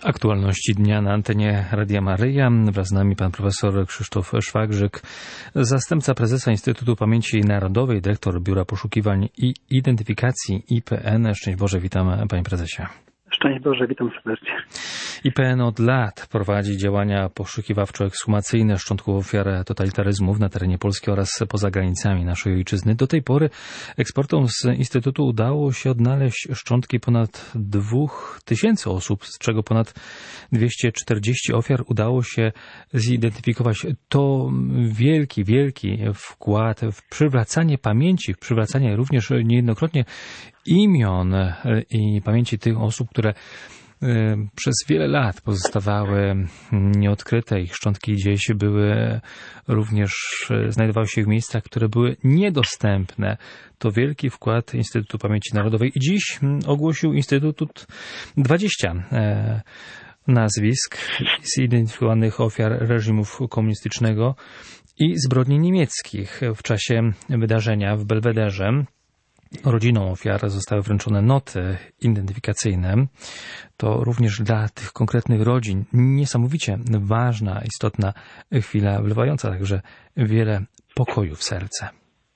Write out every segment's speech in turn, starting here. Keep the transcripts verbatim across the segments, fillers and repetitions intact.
Aktualności dnia na antenie Radia Maryja. Wraz z nami pan profesor Krzysztof Szwagrzyk, zastępca prezesa Instytutu Pamięci Narodowej, dyrektor Biura Poszukiwań i Identyfikacji I P N. Szczęść Boże, witam panie prezesie. Szczęść Boże, witam serdecznie. I P N od lat prowadzi działania poszukiwawczo-ekshumacyjne szczątków ofiar totalitaryzmów na terenie Polski oraz poza granicami naszej ojczyzny. Do tej pory ekspertom z Instytutu udało się odnaleźć szczątki ponad dwóch tysięcy osób, z czego ponad dwieście czterdzieści ofiar udało się zidentyfikować. To wielki, wielki wkład w przywracanie pamięci, w przywracanie również niejednokrotnie imion i pamięci tych osób, które przez wiele lat pozostawały nieodkryte. Ich szczątki gdzieś były również, znajdowały się w miejscach, które były niedostępne. To wielki wkład Instytutu Pamięci Narodowej. I dziś ogłosił Instytut dwadzieścia nazwisk zidentyfikowanych ofiar reżimów komunistycznego i zbrodni niemieckich. W czasie wydarzenia w Belwederze rodzinom ofiar zostały wręczone noty identyfikacyjne. To również dla tych konkretnych rodzin niesamowicie ważna, istotna chwila, wlewająca także wiele pokoju w serce.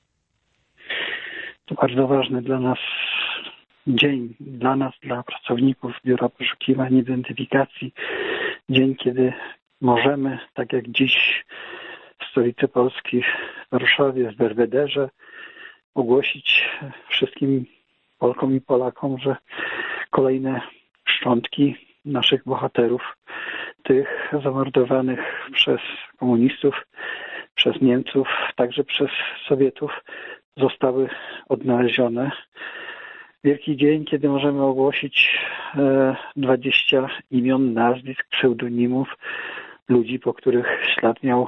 To bardzo ważny dla nas dzień, dla nas, dla pracowników Biura Poszukiwań i Identyfikacji. Dzień, kiedy możemy, tak jak dziś w stolicy Polski, w Warszawie, w Belwederze, ogłosić wszystkim Polkom i Polakom, że kolejne szczątki naszych bohaterów, tych zamordowanych przez komunistów, przez Niemców, także przez Sowietów, zostały odnalezione. Wielki dzień, kiedy możemy ogłosić dwadzieścia imion, nazwisk, pseudonimów ludzi, po których ślad miał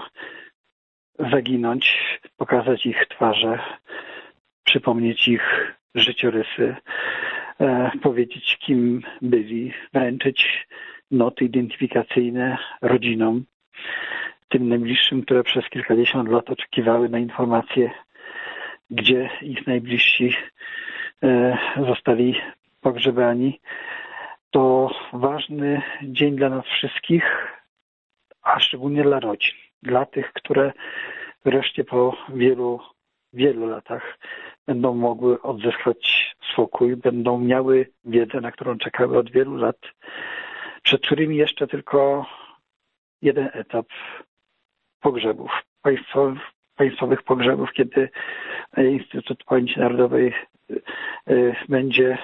zaginąć, pokazać ich twarze, przypomnieć ich życiorysy, e, powiedzieć, kim byli, wręczyć noty identyfikacyjne rodzinom, tym najbliższym, które przez kilkadziesiąt lat oczekiwały na informacje, gdzie ich najbliżsi e, zostali pogrzebani. To ważny dzień dla nas wszystkich, a szczególnie dla rodzin, dla tych, które wreszcie po wielu wielu latach będą mogły odzyskać spokój, będą miały wiedzę, na którą czekały od wielu lat, przed którymi jeszcze tylko jeden etap pogrzebów, państwowych, państwowych pogrzebów, kiedy Instytut Pamięci Narodowej będzie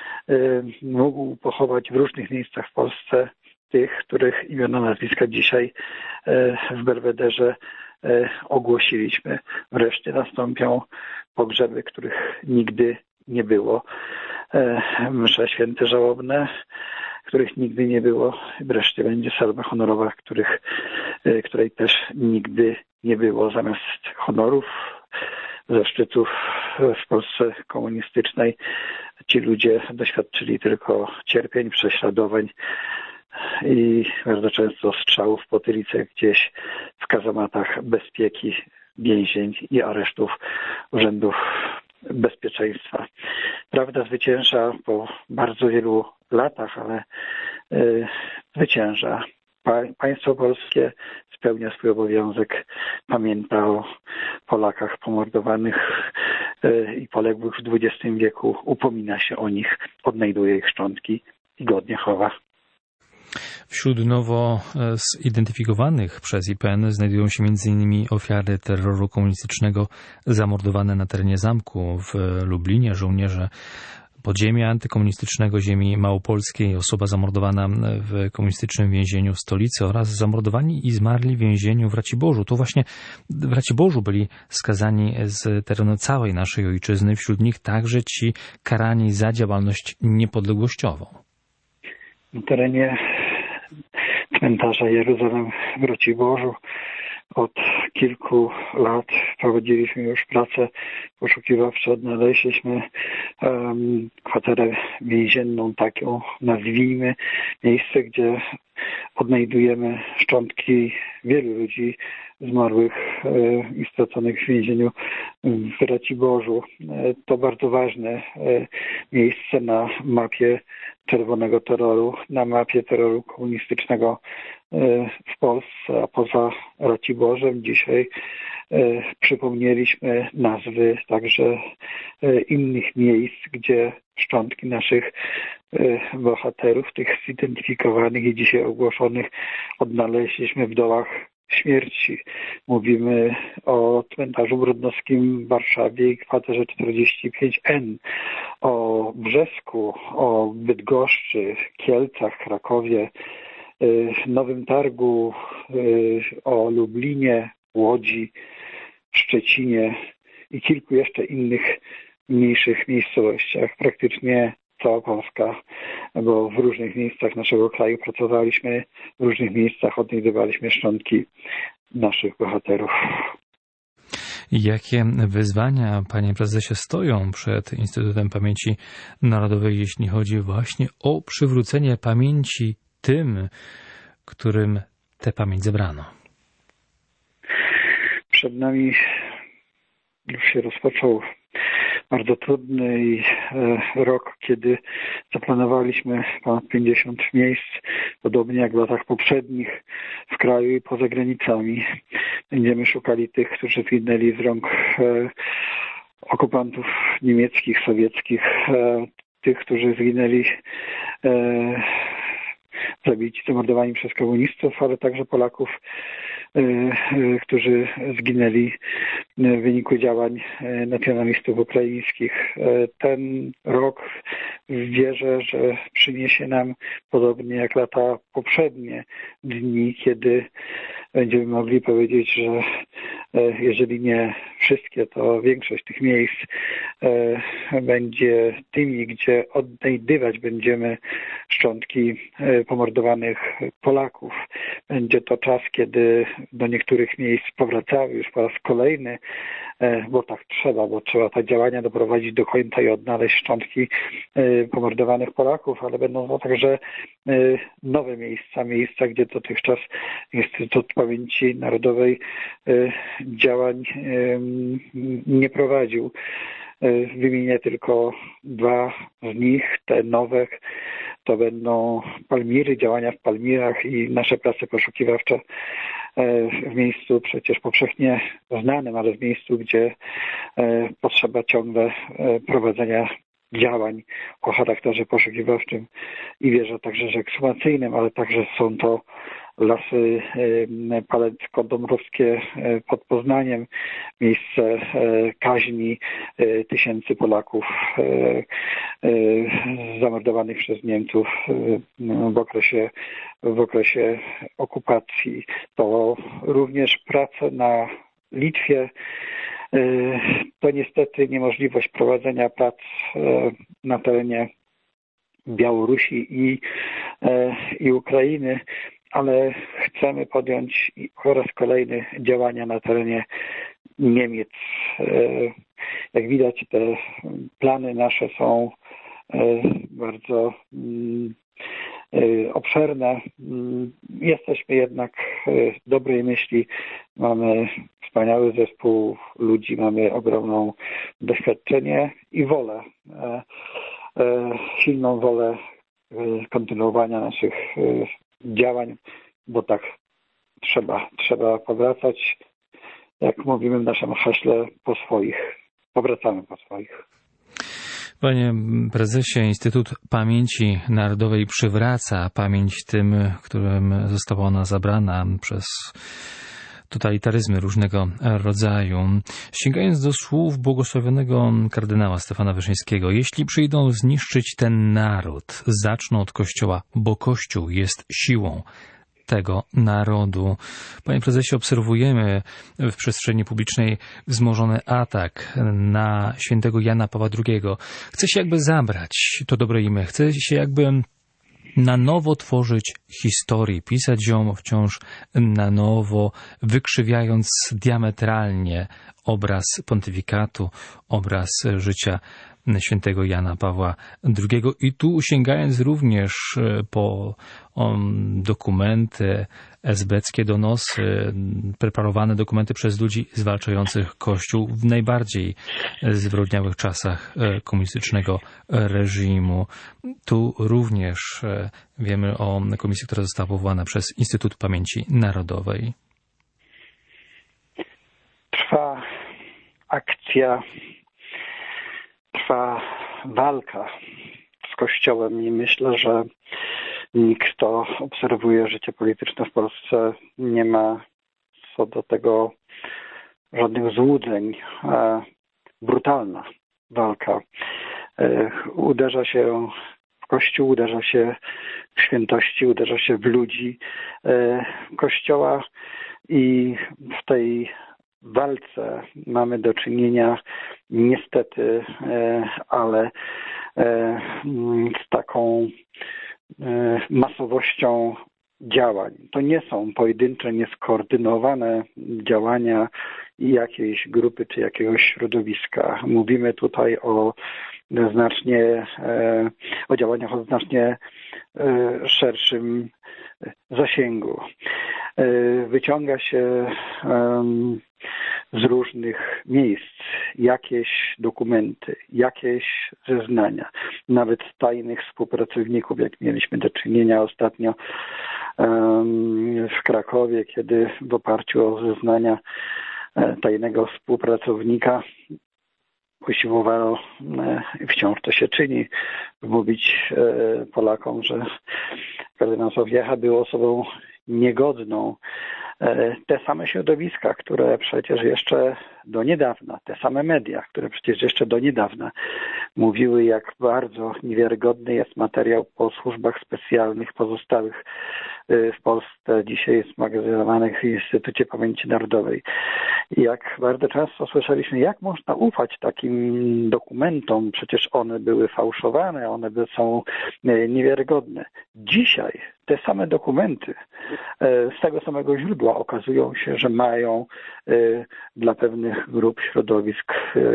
mógł pochować w różnych miejscach w Polsce tych, których imiona, nazwiska dzisiaj w Belwederze ogłosiliśmy. Wreszcie nastąpią pogrzeby, których nigdy nie było. Msze święte żałobne, których nigdy nie było. Wreszcie będzie salwa honorowa, których, której też nigdy nie było. Zamiast honorów, zaszczytów w Polsce komunistycznej ci ludzie doświadczyli tylko cierpień, prześladowań i bardzo często strzałów w potylicę gdzieś w kazamatach bezpieki, więzień i aresztów urzędów bezpieczeństwa. Prawda zwycięża po bardzo wielu latach, ale yy, zwycięża. Pa, państwo polskie spełnia swój obowiązek, pamięta o Polakach pomordowanych yy, i poległych w dwudziestym wieku, upomina się o nich, odnajduje ich szczątki i godnie chowa. Wśród nowo zidentyfikowanych przez I P N znajdują się między innymi ofiary terroru komunistycznego zamordowane na terenie zamku w Lublinie, żołnierze podziemia antykomunistycznego ziemi małopolskiej, osoba zamordowana w komunistycznym więzieniu w stolicy oraz zamordowani i zmarli w więzieniu w Raciborzu. To właśnie w Raciborzu byli skazani z terenu całej naszej ojczyzny, wśród nich także ci karani za działalność niepodległościową. Na terenie cmentarza Jeruzalem w Raciborzu od kilku lat prowadziliśmy już pracę poszukiwawczą. Odnaleźliśmy um, kwaterę więzienną, taką nazwijmy, miejsce, gdzie odnajdujemy szczątki wielu ludzi zmarłych e, i straconych w więzieniu w Raciborzu. E, to bardzo ważne e, miejsce na mapie czerwonego terroru na mapie terroru komunistycznego w Polsce, a poza Raciborzem dzisiaj przypomnieliśmy nazwy także innych miejsc, gdzie szczątki naszych bohaterów, tych zidentyfikowanych i dzisiaj ogłoszonych, odnaleźliśmy w dołach śmierci. Mówimy o cmentarzu Brodnowskim w Warszawie i kwaterze czterdzieści pięć N, o Brzesku, o Bydgoszczy, Kielcach, Krakowie, Nowym Targu, o Lublinie, Łodzi, Szczecinie i kilku jeszcze innych mniejszych miejscowościach. Praktycznie cała Polska, bo w różnych miejscach naszego kraju pracowaliśmy, w różnych miejscach odnajdywaliśmy szczątki naszych bohaterów. Jakie wyzwania, panie prezesie, stoją przed Instytutem Pamięci Narodowej, jeśli chodzi właśnie o przywrócenie pamięci tym, którym tę pamięć zabrano? Przed nami już się rozpoczął bardzo trudny i rok, kiedy zaplanowaliśmy ponad pięćdziesiąt miejsc, podobnie jak w latach poprzednich, w kraju i poza granicami. Będziemy szukali tych, którzy zginęli z rąk okupantów niemieckich, sowieckich, tych, którzy zginęli zabici, zamordowani przez komunistów, ale także Polaków, którzy zginęli w wyniku działań nacjonalistów ukraińskich. Ten rok wierzę, że przyniesie nam, podobnie jak lata poprzednie, dni, kiedy będziemy mogli powiedzieć, że jeżeli nie wszystkie, to większość tych miejsc będzie tymi, gdzie odnajdywać będziemy szczątki pomordowanych Polaków. Będzie to czas, kiedy do niektórych miejsc powracały już po raz kolejny, bo tak trzeba, bo trzeba te działania doprowadzić do końca i odnaleźć szczątki pomordowanych Polaków, ale będą to także nowe miejsca, miejsca, gdzie dotychczas Instytut Pamięci Narodowej działań nie prowadził. Wymienię tylko dwa z nich, te nowe to będą Palmiry, działania w Palmirach i nasze prace poszukiwawcze w miejscu przecież powszechnie znanym, ale w miejscu, gdzie potrzeba ciągle prowadzenia działań o charakterze poszukiwawczym i wierzę także, że ekshumacyjnym, ale także są to lasy palecko-dąbrowskie pod Poznaniem, miejsce kaźni tysięcy Polaków zamordowanych przez Niemców w okresie, w okresie okupacji. To również prace na Litwie. To niestety niemożliwość prowadzenia prac na terenie Białorusi i, i Ukrainy, ale chcemy podjąć po raz kolejny działania na terenie Niemiec. Jak widać, te plany nasze są bardzo obszerne. Jesteśmy jednak dobrej myśli. Mamy wspaniały zespół ludzi, mamy ogromną doświadczenie i wolę, silną wolę kontynuowania naszych działań, bo tak trzeba, trzeba powracać, jak mówimy w naszym haśle, po swoich. Powracamy po swoich. Panie prezesie, Instytut Pamięci Narodowej przywraca pamięć tym, którym została ona zabrana przez totalitaryzmy różnego rodzaju. Sięgając do słów błogosławionego kardynała Stefana Wyszyńskiego, jeśli przyjdą zniszczyć ten naród, zaczną od Kościoła, bo Kościół jest siłą tego narodu. Panie prezesie, obserwujemy w przestrzeni publicznej wzmożony atak na świętego Jana Pawła drugiego. Chce się jakby zabrać to dobre imię, chce się jakby na nowo tworzyć historię, pisać ją wciąż na nowo, wykrzywiając diametralnie obraz pontyfikatu, obraz życia świętego Jana Pawła drugiego. I tu sięgając również po um, dokumenty esbeckie, donosy, preparowane dokumenty przez ludzi zwalczających Kościół w najbardziej zwyrodniałych czasach komunistycznego reżimu. Tu również wiemy o komisji, która została powołana przez Instytut Pamięci Narodowej. Trwa akcja, trwa walka z Kościołem i myślę, że nikt, kto obserwuje życie polityczne w Polsce, nie ma co do tego żadnych złudzeń. Brutalna walka uderza się w Kościół, uderza się w świętości, uderza się w ludzi Kościoła i w tej walce mamy do czynienia niestety, ale z taką masowością działań. To nie są pojedyncze, nieskoordynowane działania jakiejś grupy czy jakiegoś środowiska. Mówimy tutaj o znacznie, o działaniach o znacznie szerszym zasięgu. Wyciąga się z różnych miejsc jakieś dokumenty, jakieś zeznania, nawet tajnych współpracowników, jak mieliśmy do czynienia ostatnio w Krakowie, kiedy w oparciu o zeznania tajnego współpracownika usiłowano, wciąż to się czyni, wmówić Polakom, że kardynał Sowiecha był osobą niegodną. Te same środowiska, które przecież jeszcze do niedawna, te same media, które przecież jeszcze do niedawna mówiły, jak bardzo niewiarygodny jest materiał po służbach specjalnych pozostałych w Polsce, dzisiaj zmagazynowanych w Instytucie Pamięci Narodowej. I jak bardzo często słyszeliśmy, jak można ufać takim dokumentom, przecież one były fałszowane, one są niewiarygodne. Dzisiaj te same dokumenty z tego samego źródła okazują się, że mają dla pewnych grup, środowisk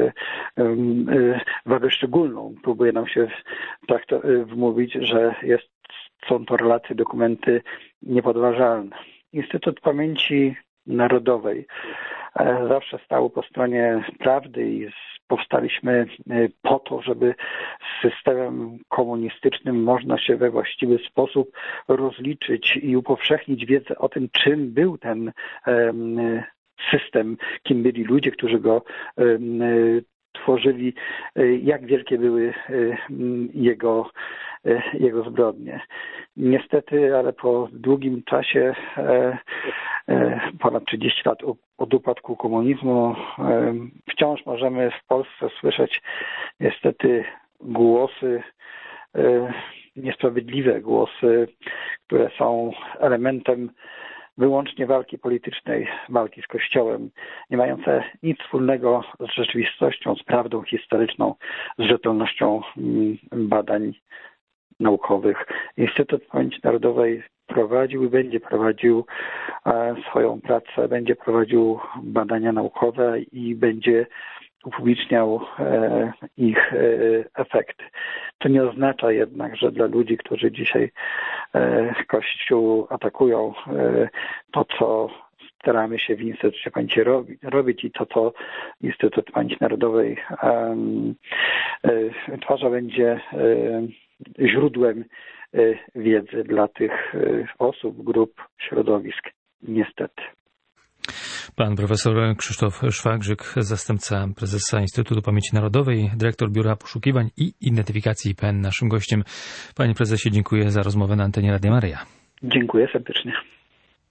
wagę szczególną. Próbuje nam się tak to wmówić, że jest, są to relacje, dokumenty niepodważalne. Instytut Pamięci Narodowej zawsze stał po stronie prawdy i powstaliśmy po to, żeby z systemem komunistycznym można się we właściwy sposób rozliczyć i upowszechnić wiedzę o tym, czym był ten system, kim byli ludzie, którzy go tworzyli, jak wielkie były jego, jego zbrodnie. Niestety, ale po długim czasie, ponad trzydzieści lat od upadku komunizmu, wciąż możemy w Polsce słyszeć niestety głosy, niesprawiedliwe głosy, które są elementem wyłącznie walki politycznej, walki z Kościołem, nie mające nic wspólnego z rzeczywistością, z prawdą historyczną, z rzetelnością badań naukowych. Instytut Pamięci Narodowej prowadził i będzie prowadził swoją pracę, będzie prowadził badania naukowe i będzie upubliczniał ich efekty. To nie oznacza jednak, że dla ludzi, którzy dzisiaj Kościół atakują, to co staramy się w Instytucie Pamięci robić i to, co Instytut Pamięci Narodowej wytwarza, będzie źródłem wiedzy dla tych osób, grup, środowisk. Niestety. Pan profesor Krzysztof Szwagrzyk, zastępca prezesa Instytutu Pamięci Narodowej, dyrektor Biura Poszukiwań i Identyfikacji I P N, naszym gościem. Panie prezesie, dziękuję za rozmowę na antenie Radia Maryja. Dziękuję serdecznie.